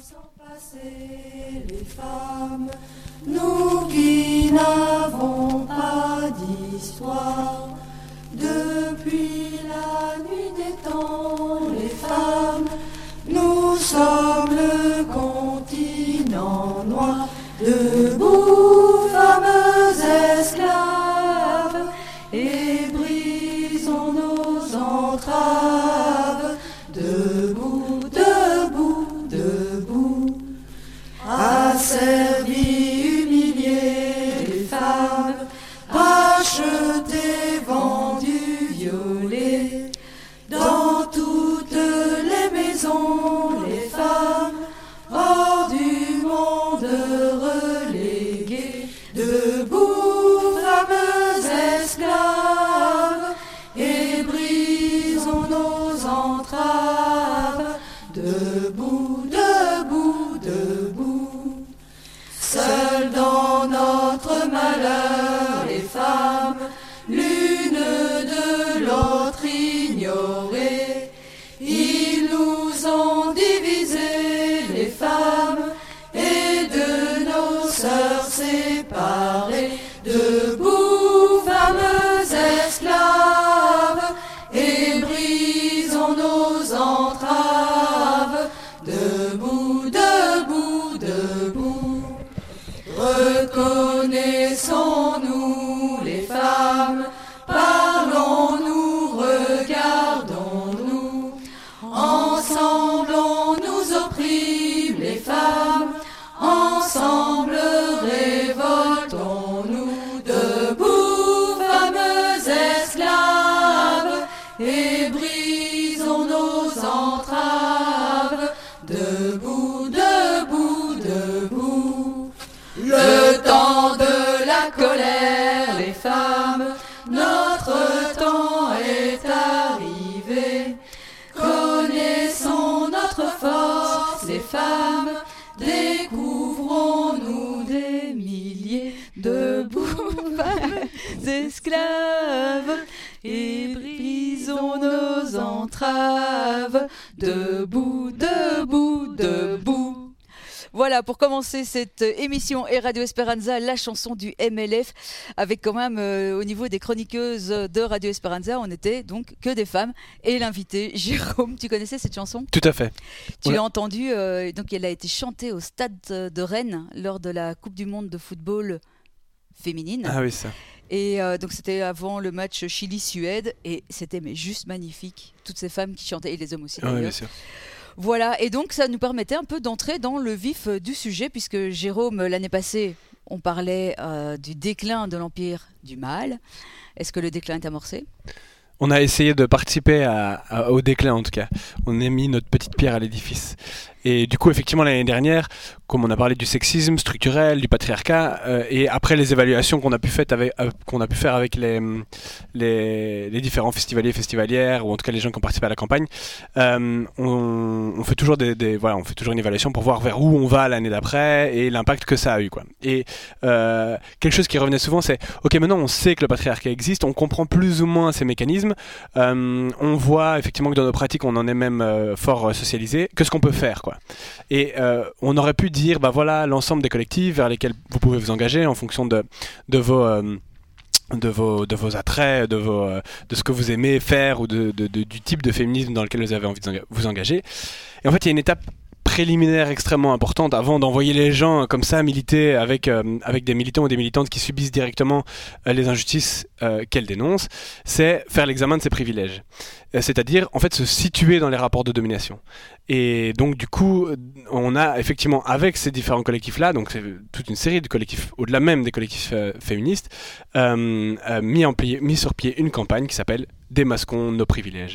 Passer les femmes, nous qui n'avons pas d'histoire, depuis la nuit des temps, les femmes, nous sommes le continent noir, debout, fameux esclaves, et brisons nos entraves, debout, debout, debout. Asservis, humiliés, les femmes, achetées, vendues, violées, dans toutes les maisons, les femmes, hors du monde reléguées, debout, fameux esclaves, et brisons nos entraves, debout, debout, debout. Seules dans notre malheur, les femmes, l'une de l'autre ignorées, ils nous ont divisés, les femmes, et de nos sœurs séparées, debout, fameux esclaves, et brisons nos entraves, debout, debout, debout. Reconnaissons-nous les femmes, parlons-nous, regardons-nous, ensemble on nous opprime les femmes, ensemble révoltons-nous, debout, fameux esclaves, et brisons nos entraves, debout, debout, debout. Le temps de la colère, les femmes, notre temps est arrivé. Connaissons notre force, les femmes, découvrons-nous des milliers, debout, femmes, esclaves, et brisons nos entraves, debout, debout, debout. Voilà, pour commencer cette émission et Radio Esperanza, la chanson du MLF, avec quand même au niveau des chroniqueuses de Radio Esperanza, on était donc que des femmes. Et l'invité, Jérôme, tu connaissais cette chanson ? Tout à fait. Tu l'as entendue, donc elle a été chantée au stade de Rennes lors de la Coupe du Monde de football féminine. Ah oui, ça. Et donc c'était avant le match Chili-Suède, et c'était mais juste magnifique. Toutes ces femmes qui chantaient, et les hommes aussi d'ailleurs. Oui, bien sûr. Voilà, et donc ça nous permettait un peu d'entrer dans le vif du sujet, puisque Jérôme, l'année passée, on parlait du déclin de l'Empire du Mal. Est-ce que le déclin est amorcé ? On a essayé de participer au déclin en tout cas. On a mis notre petite pierre à l'édifice. Et du coup, effectivement, l'année dernière, comme on a parlé du sexisme structurel, du patriarcat, et après les évaluations qu'on a pu faire avec les différents festivaliers et festivalières, ou en tout cas les gens qui ont participé à la campagne, on fait toujours on fait toujours une évaluation pour voir vers où on va l'année d'après et l'impact que ça a eu, quoi. Et quelque chose qui revenait souvent, c'est ok, maintenant on sait que le patriarcat existe, on comprend plus ou moins ces mécanismes, on voit effectivement que dans nos pratiques on en est même fort socialisé. Qu'est-ce qu'on peut faire, quoi. Et on aurait pu dire, bah voilà, l'ensemble des collectifs vers lesquels vous pouvez vous engager en fonction de vos attraits, de ce que vous aimez faire ou du type de féminisme dans lequel vous avez envie de vous engager. Et en fait, il y a une étape préliminaire extrêmement importante avant d'envoyer les gens comme ça militer avec des militants ou des militantes qui subissent directement les injustices qu'elles dénoncent, c'est faire l'examen de ces privilèges. C'est-à-dire, en fait, se situer dans les rapports de domination. Et donc, du coup, on a effectivement, avec ces différents collectifs-là, donc c'est toute une série de collectifs, au-delà même des collectifs féministes, mis sur pied une campagne qui s'appelle « Démasquons nos privilèges ».